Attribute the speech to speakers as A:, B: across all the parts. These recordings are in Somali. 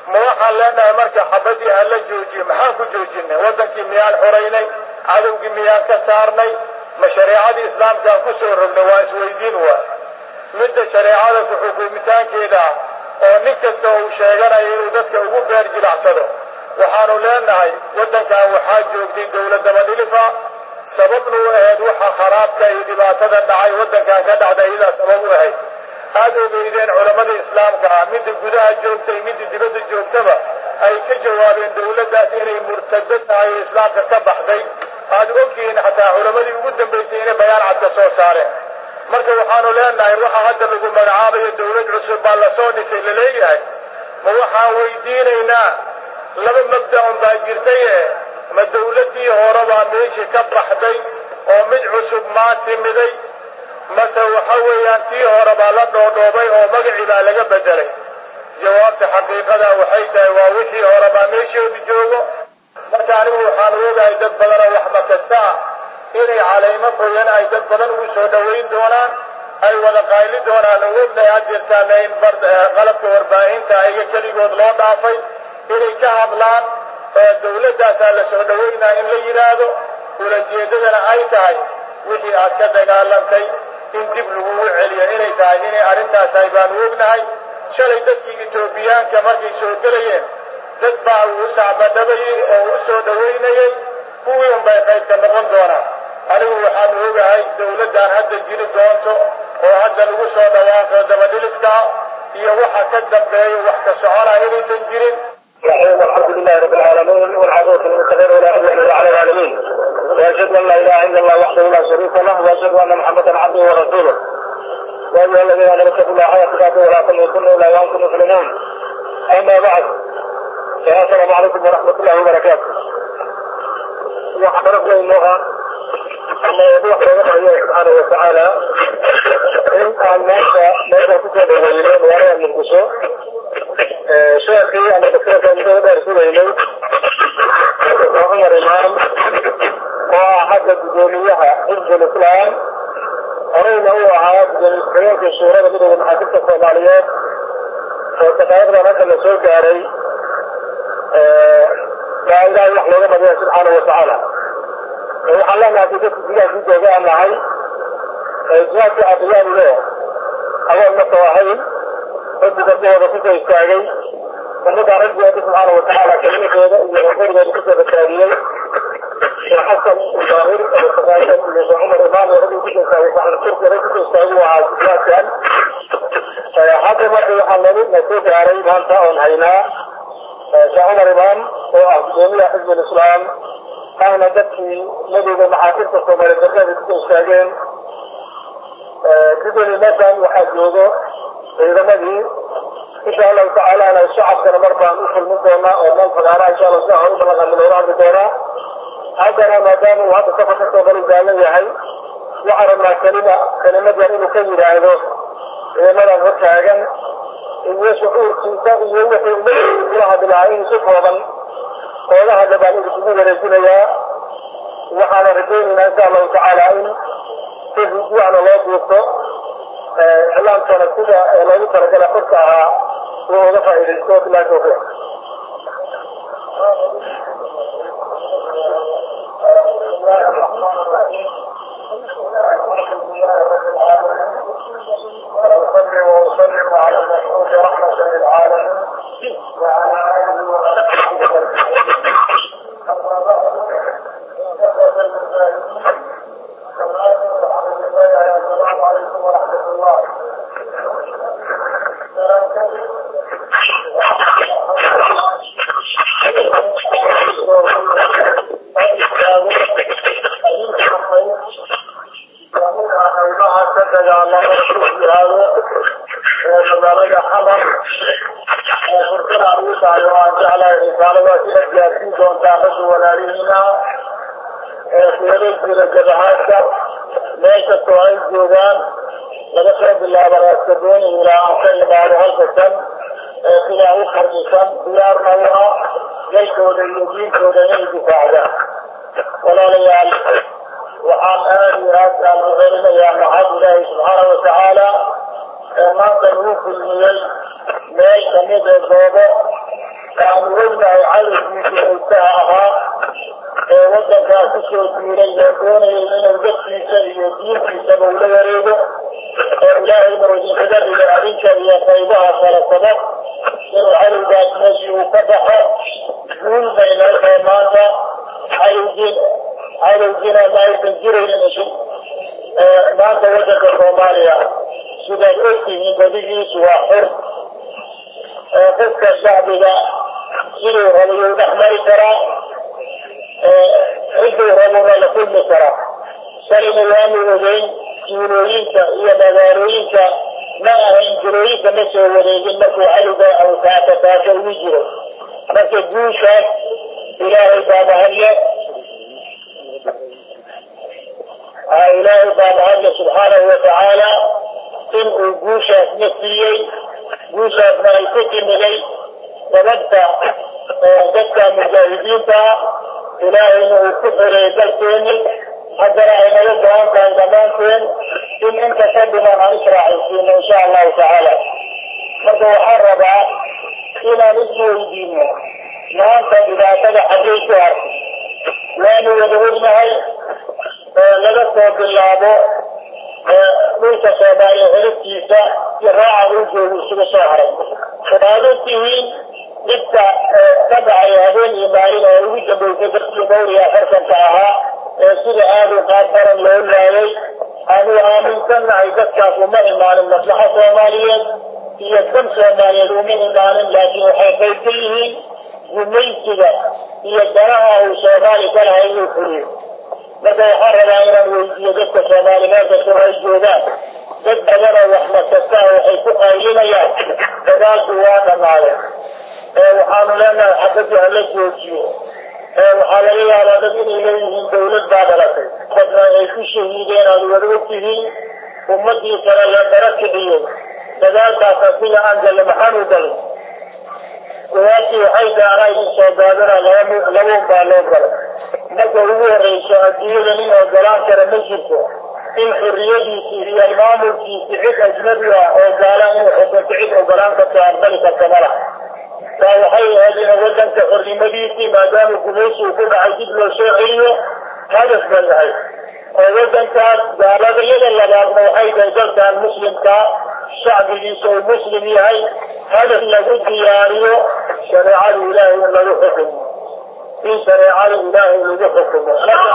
A: waxaan leenahay marka xabadii hala joojiyo maxaan ku joojinay wadankii miyaan xoraynay cadowgii miyaan ka saarnay ma shareecadii islaamkaan ku soo rognay waa isweydiin waa midda shareecada ku xukuumitaankeeda oo nin kasta uu sheeganayo inuu dadka ugu beer jilacsado waxaanu leenahay wadankan waxaa joogtay dawladnimo dhilifa sababna u ahayd waxa kharaabka iyo dhibaatada dhacay wadankan ka dhacday iyadaa sabab u ahayd aad ogeydeen culamada islaamka midda gudaha joogtay midda dibadda joogtaba ay ka jawaabeen dawladdaas inay murtado tahay oo islaamka ka baxday aad ogtihiin xataa culamadii ugu dambaysay inay bayaan cad ka soo saareen marka waxaanu leenahay waxa hadda lagu magacaabayo dawlad cusub baa lasoo dhisay laleeyahay ma waxaan weydiinaynaa laba mabda un baa jirtaye ma dawladdii hore baa meeshii ka baxday oo mid cusub maa timiday mase waxa weeyaan tii hore baa la dhoodhoobay oo magacii baa laga bedelay jawaabta xaqiiqada waxay tahay waa wixii hore baa meeshoodi joogo marka anigu waxaan ogahay dad badan oo waxba kasta inay calaymo qoyan ay dad badan ugu soo dhawayn doonaan ay wada qayli doonaan ognahay had jirtaana in qalabka warbaahinta ayaga keligood loo dhaafay inay ka hadlaan dawladdaasaa la soo dhawaynaa in la yidhaahdo ulajeedadana ay tahay wixii aad ka dagaalantay in dib lagugu celiyo inay tahay inay arrintaas tahay baanu ognahay shalay dadkii etoobiyaanka markay soo gelayeen dad baa uu sacbadhabayay oo u soo dhawaynayay kuwii un bay qaybka noqon doonaan anigu waxaan ogahay dawladdan hadda jiri doonto oo hadda lagu soo dhawaaqo dabadhilifka iyo waxa ka dambeeyo wax ka soconaya inaysan jirin
B: الحمد لله رب العالمين والعافية للمتقين ولا عدوان إلا على العالمين وأشهد أن لا إله إلا الله وحده لا شريك له وأشهد أن محمدا عبده ورسوله يا أيها الذين آمنوا اتقوا الله حق تقاته ولا تموتن إلا وأنتم مسلمون أما بعد السلام عليكم ورحمة الله وبركاته وحضرت لي اللغة أن يدوح الله سبحانه وتعالى إن الناس لا تكتب الويلين ولا من القصور شيخي أنا دكتور كان رسول إليه عمر إمام وأحد الدنيا حزب الإسلام أرينا هو عاد الحياة في الشورى بدون المحاكمة الصوماليات وتقاعدنا مثل سوق علي لا إله إلا الله سبحانه وتعالى وحلنا في ذلك في جزاء معي جاءت أبيان له أول مطوعين رب ذنبه وبسيطه يستعجي ومدى رجل الله سبحانه وتعالى كلمة هذا إذا غفر ذلك كتب التاليين وحسن الظاهر والتقايم إذا عمر إمام ورد كتب التاليين فعلا الشرك رجل يستعجوا على السلاسل حتى ما يحملون نسوك عليه بانتا ونهينا عمر إمام وأهدوني حزب الإسلام أهنا دكي مدى محاكمة الصومالية الدرجة كتب التاليين كتب المثل وحجوزه إذا مدي إن شاء الله تعالى أنا الشعب كان مرضى نوصل من دونا ومن فقارا إن شاء الله سنعود بلغا من الأوران بدونا هذا ما دام وهذا صفحة التوغل الجالية هاي وعرضنا كلمة جانب كيرا هذا إذا مدى نفتحاً إن شعور سنساء يوحي الله بالعين سفوضا وولها لبعني بسبوب رجليا وحانا رجلنا إن شاء الله تعالى إن تهدوا عن الله بيصر إعلام كان كذا لا يترك حركها وهو دفع إلى الصوت لا توفيق وأصلي وأسلم على المبعوث رحمة للعالمين وعلى آله وصحبه السلام عليكم ورحمة الله. ليس التوعيد جودان لذكر بالله براسدون إلى أن كلمة هذا السن إلى آخر السن ديار نوعا ليس وديين وديين دفاعا ولا ليال وعن آل أسأل غيرنا يا محمد الله سبحانه وتعالى ما تنوف الميل ميل كميد الزوبة kusoo duulay oo doonaya inuu dadkiisa iyo diintiisaba ula wareego oo ilaahayna idinkaga dhigo adinka iyo qaybaha kala sabab inuu cadowgaas meeshii uu ka baxo guul bay noo tahay maanta cadowgiina ma aysan jiraynin maanta waddanka Soomaaliya sidaad ogtihiin badigiisu waa xor qofka shacbiga siduu rabo yuu dhex mari karaa ciduu rabona la kulmi karaa salina waanu ogeyn tuulooyinka iyo magaalooyinka ma ahayn jirooyinka ma soo wareegin markuu cadowga taaka ugu jiro marka guushaas ilaahay baa mahadle subxaanahu watacaala inuu guushaas na siiyey guushaasna ay ku timiday sababta dadka mujaahidiinta ilaahayna uu ku xoreeyey dalkeeni haddana ay naga go-an tahay dhammaanteen in inta ka dhiman aan israaxaysiino insha allahu tacaala marka waxaan rabaa inaan isweydiino maanta dhibaatada xaggay ku hartay waanu wada ognahay laga soo bilaabo dhulka Soomaaliya xiribtiisa iyo raaca uu joogo isugu soo haray waxaad ogtihiin dhibka ka dhacay habeen iyo maalin oo ugu dambeysay dadkii dowriga farkanka ahaa sida aad u qaab baran loo laayay aanu aaminsannahay dadkaas uma imaanin maslaxa Soomaaliyeed iyo dan Soomaaliyeed uma imaanin laakiin waxay qayb ka yihiin gumaysiga iyo danaha uu Soomaali ka lahay inuu fuliyo marka waxaan rabaa inaan weydiiyo dadka Soomaaliyeed kastoo ay joogaan dad badan oo wax makasta waxay ku qaylinayaan dagaalku waa dhammaaday waxaanu leenahay xabadii hala joojiyo waxaa laga yaabaa dad inay leeyihiin dawlad baa dhalatay dadna ay ku shahiideen aad wada ogtihiin ummadii kale la dara kiciyey dagaalkaas asiga aan galle maxaan u galay jawaabtii waxay tahay in soo gaadana laba baa loo galay marka ugu horreyso adduunyada nin ogolaan kara ma jirto in xorriyadiisii iyo maamulkiisii cid ajnabi ah oo gaalaan inuu xukunto cid ogolaan karto aqbali karta malaha taa waxay ahayd in waddanka xornimadiisii maadaama gumaysigu ku dhacay dib loo soo celiyo hadaf bay ahayd oo waddankaas gaaladayada labaadna waxay tahay dalkan muslimkaa shacbigiisa uu muslim yahay hadaf lagu diyaariyo shareecada ilaahay in lagu xukumo in shareecada ilaahay lagu xukumo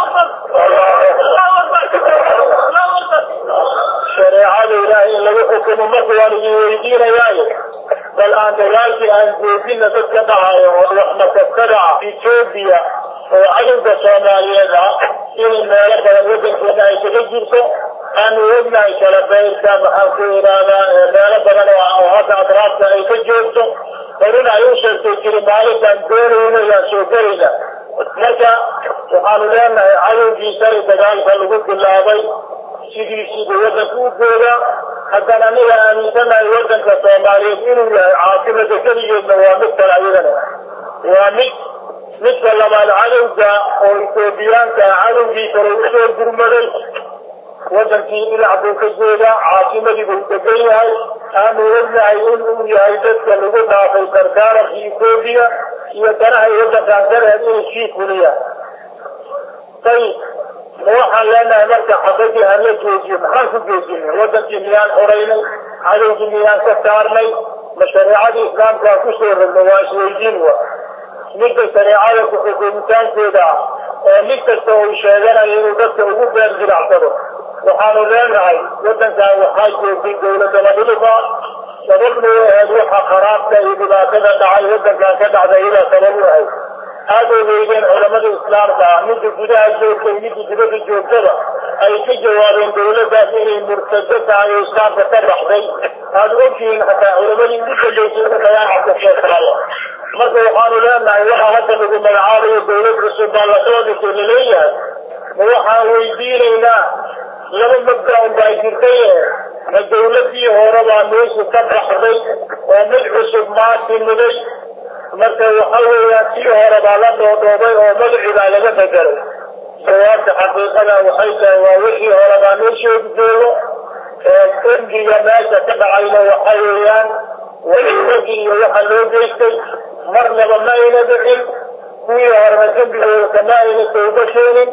B: shareecada ilaahay in lagu xukumo marka waan idin weydiinayaaye bal aan dagaalkii aan joojina dadka dhahayo oo wax makastada ah Ethiopia oo cadowga Soomaaliyeed ah in meelo badan waddankeena ay kaga jirto aanu ognahay kala beyrka maxaan ku iraadaa meelo badan oo hadda adraabta ay ka joogto horena ay u sheegtay jiri maalintaan doonayno yaan soo gelayna marka waxaanu leenahay cadowgiisa dagaalka lagu bilaabay sidiisiiba waddanka u jooga haddana aniga aaminsanahay waddanka Soomaaliyeed inuu yahay caasimada keligeedna waa mid kale ayadana waa midka labaad cadowga oo Etoobiyaanka cadowgii kale u soo gurmaday waddankii dhinac buu ka joogaa caasimadii buu degan yahay aanu ognahay inuu yahay dadka lagu dhaafay dardaaranka Etoobiya iyo danahay waddankan kaleed inay sii fuliyaan طيب waxaan leenahay marka xabadii hala joojiyo maxaan ku joojinay waddankii miyaan xoreynay cadowgii miyaan ka saarnay ma shareecadii islaamkaa ku soo rognay waa isweydiin wa midda shareecada ku xukumitaankeeda ah oo mid kasta uu sheeganayo inuu dadka ugu beer jiracsado waxaanu leenahay waddankan waxaa joogtay dawladda madhilifa sababna u ahayd waxa kharaabka iyo dhibaatada dhacay waddankan ka dhacday ilaa sabab u ahayd aad ogeydeen culamada islaamka ah midda gudaha joogta iyo midda dibadda joogtada ay ka jawaabeen dawladdaas inay murtado tahay oo islaamka ka baxday aad ogtihiin xataa culamadii ugu dambeysay inu bayaan cabdisheekaayo marka waxaanu leenahay waxa hadda lagu magacaabayo dawlad cusub baa lasoo dhisay laleeyahay ma waxaan weydiinaynaa laba mabda un baa jirtay ma dawladii hore baa meesha ka baxday oo mid cusub maa timiday marka waxa weeyaan tii hore baa la dhoodhoobay oo magacii baa laga bedelay jawaabta xaqiiqada waxay tahay waa wixii hore baa meeshooda joogo embiga meesha ka dhacayna waxa weeyaan wixii iyo waxa loo geystay marnaba ma ayna dhicin kuwii horena dembigooda kama ayna tooba keenin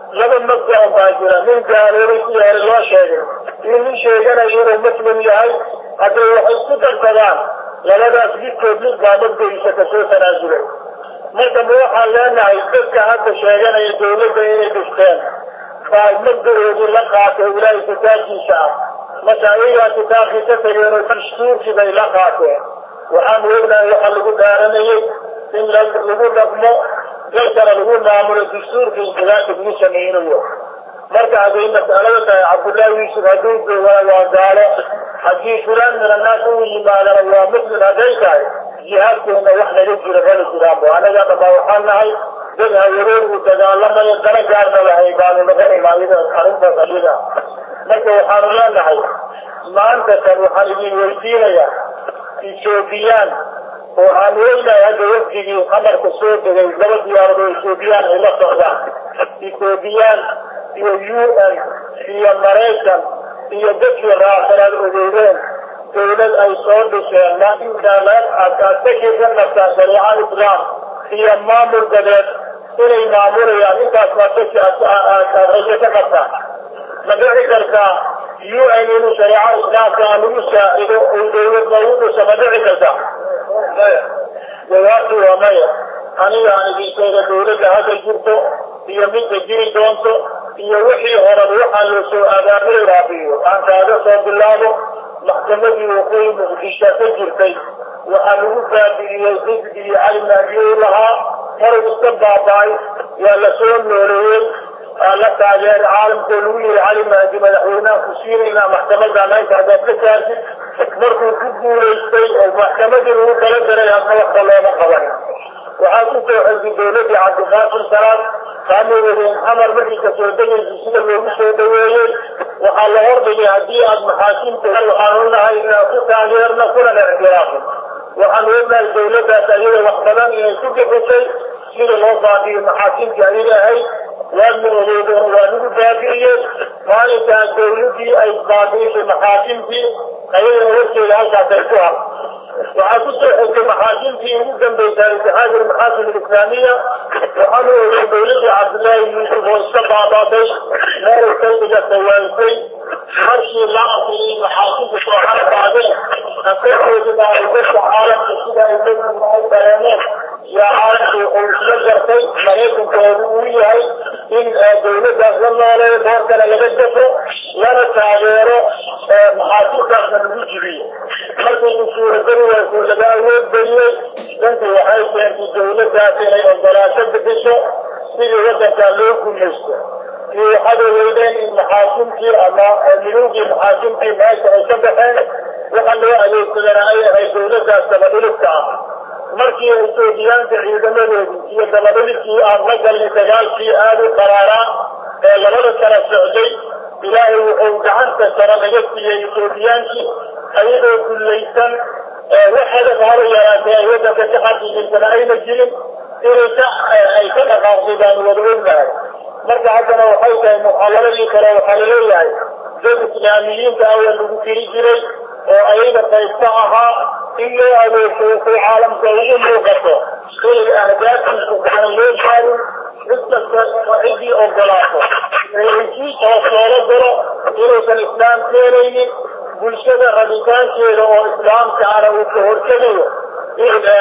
B: لما مبدأ باجرة من قالوا لي فيها الله شيء من شيء أنا يرى مسلم يهاي هذا يحس كذا لما ده في كل قابل بيشتكي تنازله مرة موحى لنا يذكر هذا الشيء أنا يقول بين بستان فالمبدأ يقول لك ولا يتاكي شعب مشاعرها تتاكي تسير وتشتور في ذي لقاته وحاملنا يحلقوا دارني إن لقوا رقمه ذكر لقوا معمول الدستور في انتلاك بنسمين اليوم مرة هذه مسألة عبد الله يوسف هدوك وقال حجي فلان من الناس لما قال الله مثل هذيك جهاد كنا وحنا نجي لغير السلام وأنا جاء بطاوحنا هاي جدها يرون وتقال لما يدرك عرض لهي قالوا لغير ما إذا أرنت قليلا مرة وحان الله نحي ما أنت سنوحانيين ويدينيا إثيوبيان وحانوينا هذا وفجي خمر كسود لغاية ديارة إثيوبيان إلا صعبان إثيوبيان في UN في أمريكا في دكي الرافر الأذيرين دولة أي صور بشيء لكن دولة أتاكي جنة شريعة الإسلام في أمام القدر إلي معمول يعني تأتي أتاكي مدعي كرتا UN إنه شريعة الإسلام كانوا يساعدوا ودولة موجود سمدعي كرتا جواتي ومية أنا يعني بيسير دولة هذا الجرتو هي من تجري دونتو هي وحي هرب وحا لسو أدامي رابيو أنت هذا صوب الله محكمة وقوي مقدشة تجرتي وحلوكا بيزيد بيعلم أبيه لها هرب السبع باي يالسون نوريين لك عجال عالم كلوي علم أجي مدحونا خسيرنا محكمة دانايك هذا كتاسي مركو كبو ليستي ومحكمة هو كالدر يهدنا وقت الله مقبل وحاكوك حزب دولة عبد الغافل سلام كانوا يرين حمر مركي كسودين الجسيدة ويسودين وحال هرب يهدي عد محاكم تقل وحانونا هاينا كتا غيرنا كنا الاعتراف وحانونا الدولة تأيير وقتنا يسوك بشيء سير الوضع في محاكم جائرة هاي وأنه وأنه باقية مالك دولتي أي باقية في محاكم في أي نورتي لها تعترفها وعكس المحاكم في مدن بيتان اتحاد المحاكم الإسلامية وأنه دولتي عبد الله يوسف والسبع باقي نار السيدة السوائسي مرشي الله في المحاكم بسوحات بعدين أقول بما يبث عالم بسيدة يبث البيانات يا عالم ويشجر في مريكم كوروية إن دولة أصلا عليه دورتنا لجدته لنا تعبيره محاكمة من المجرية مركز المسؤول الدولة ويقول لها أول بليل أنت وحيث أنت الدولة ذاتنا ولا تبدشه في وقت تعلوكم نفسه في حد الويدين المحاكم في أما ملوك المحاكم في ما يتبحين وقالوا عليه كلنا أي دولة ذاتنا ملوكها markii ay Soomaaliya ciidamadeedu iyo daladii aan la galnay dagaalkii aad u qaraaraa ee labada kala socday ilaahay wuxuu gacanta sare naga siiyay Soomaaliyaanki ayadoo kullaysan waxada hore yaraatay waddanka ka xaqiiqsan ayna jirin ay ka dhaqaaqdaan wadooyinka marka haddana waxay tahay muxaaladii kale waxa la leeyahay dad islaamiyiinta ayaa lagu tiri jiray oo ayada qaybta ahaa إلا أن في عالم كله مغطى كل الأهداف سبحان الله قالوا مثل وحدي أو ضلاطه شيء توصل له إلى الإسلام كيرين بلشة راديكال كيرو الإسلام كاره وكهر كذيه إذا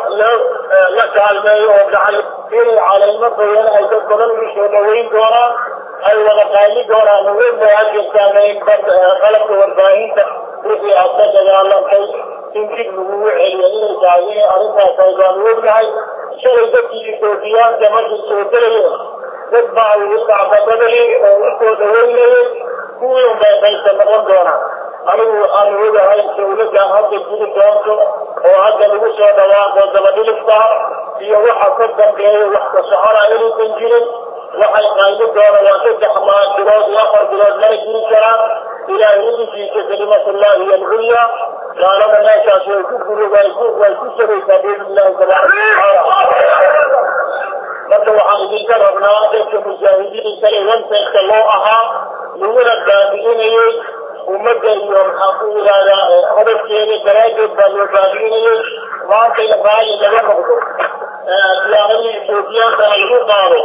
B: لا تعلم يوضع إلى على المطيان أي تقبل مشهورين دورا أي وضعي دورا نقول بهذه الثانية خلق والباهين وفي أصدق الله خير يمكن نوع اليمين الجايين أرنها سيدانون معي شركتي إثيوبيان كما تسوتلين تتبع ويطلع بدلي ويطلع دويني كل يوم بيستمرون دونا أنا هذا هاي سولة هذا الجيل دونتو وهذا الوسع دوام وزبدل الصار هي واحد قدم به واحد الصحراء إلى تنجيل واحد قايد دونا وتفتح مع الدراسة وآخر دراسة ما يجري كلام إلى يجي في كلمة الله هي العليا قال ما شاء يكفر ويكسر سبيل الله سبحانه وتعالى مرة عن ذلك ربنا ذلك مجاهدين سليمان سيكلوها نور الدابئين ومدى يوم حقول على هدف كيني كراجب والبابئين maanta Israa'iil laga noqdo diyaaradaha Ethiopia ay u qaado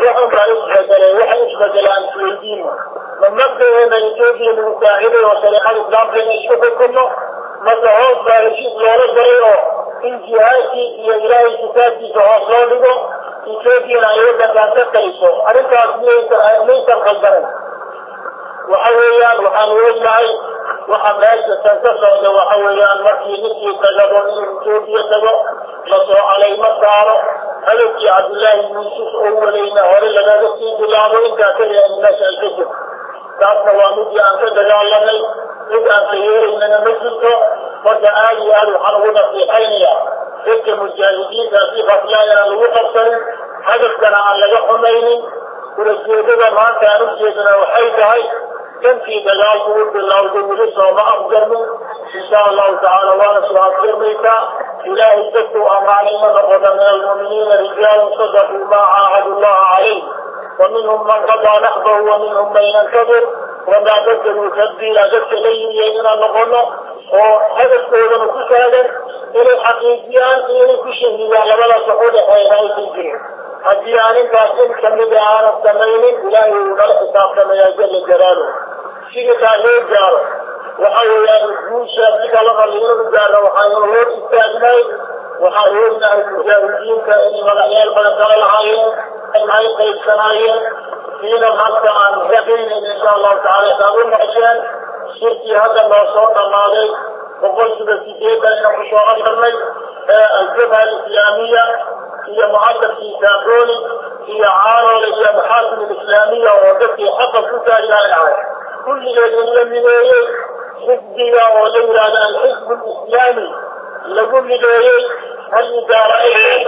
B: waxay isbedelaan Sweden مبدأ Ethiopia lagu saaciday oo shariicada islaamka inay isku xukunno marka hoos baa heshiis loola galay in jihaadkii iyo ilaahay kitaabkiisa hoos loo dhigo Ethiopia ay waddankan ka taliso arrintaas maysan qaldanan waxa weeyaan waxaan weynahay waxa meesha ka socda waxa weeyaan markii ninkii tagado in Ethiopia tago la soo calayma saaro hadalkii Cabdullaahi Yuusuf oo walayna hore lagaga sii bilaabo intaa kaliya in meesha ay ka jirto taasna waa midii aan ka dagaalanay mid aan ka yeeraynana ma jirto marka aad iyo aad waxaan ugu nasiixaynayaa dadka mujaahidiinta si khaflaayana lagu qabsanin hadafkana aan laga xumaynin ulajeedada maanta aan ujeedana waxay tahay dantii dagaalku u bilowday weli sooma afgarmin insha allahu tacaala waana soo afgarmaysaa ilaahay dadkuu ammaanay ma noqoda min almu'miniina rijaalun sadaquu maa caahadu llaha calayh ومنهم من قضى نحبه ومنهم من ينتظر وما بدلوا تبديلا ذلك ليلي إلى نقوله وهذا السؤال كسادا إلى الحقيقيان إلى كشهد على بلا صحود حيناي تنجيه الديان كاسم كمدعان السمين إلهي وقال حساب كما يجل جلاله شيء تاهير جاره وحيويا الجيوش يبقى لغا لغا جاره وحيويا استاذناي وحيويا المجاهدين كأني ملعيال بلدان العين المعين قيد سنايا فينا حتى عن ربين إن شاء الله تعالى تقول عشان شركي هذا النصر الماضي وقلت بسيطة إن مشوار المجد الجبهة الإسلامية هي معدل في كابروني هي عارة هي محاكم الإسلامية ووضعتي حق الفتاة إلى العالم كل الذين من حزبها ولولا الحزب الإسلامي لقل لديه هل إذا رأيت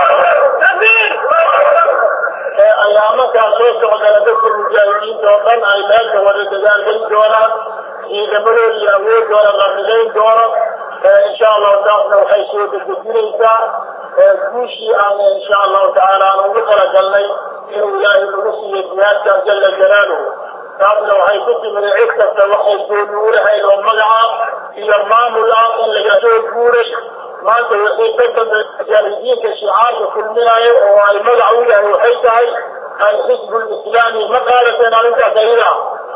B: أيامك أسوس وقال دكتور المجاهدين توقن أيضاك والدجال بين دورا إذا مروا اليهود ولا الغربين دورا إن شاء الله تعالى وحيثوا بالجزيرة كوشي إن شاء الله تعالى أنا وقل جلني إن الله الرسي الجهاد كان جل جلاله قبل وحيثوا من عكسة وحيثوا نورها إلى الملعب إلى المام الآن اللي يجوا الجورش ما أنت يقول الجاهدين كشعار كل مناية والمدعوية وحيثها الحزب الإسلامي مقالة على التحديدة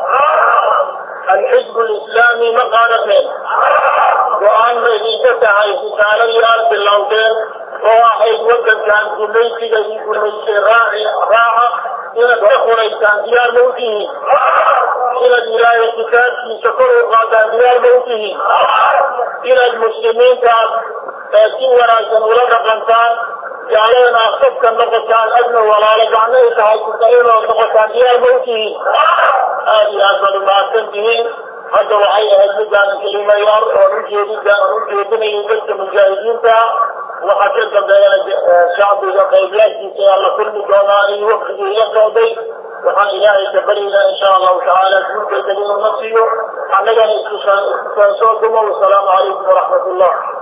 B: الحزب الإسلامي مقالة وأن رئيسة حيث تعالى الأرض اللوتين وواحد وقت كان جميسي يقول ليس راعة إلى الدخول كان ديار موته إلى الولاية كان في شكر وقاتا ديار موته إلى المسلمين كان سورا سنولا قنطان جعلنا أخذك النقصان أدنى ولا لقعنا إتحاك السعين والنقصان ديار موته هذه أكبر ما تنتهين هذا وحي أهل جان كلمة يارد ونجيدنا يبت مجاهدين وحكيت بين الشعب وقيبلات في الله كل جوناني وقت يقضي وحان إلهي تبرينا إن شاء الله تعالى كل كلمة نصيه حنجان إسلام والسلام عليكم ورحمة الله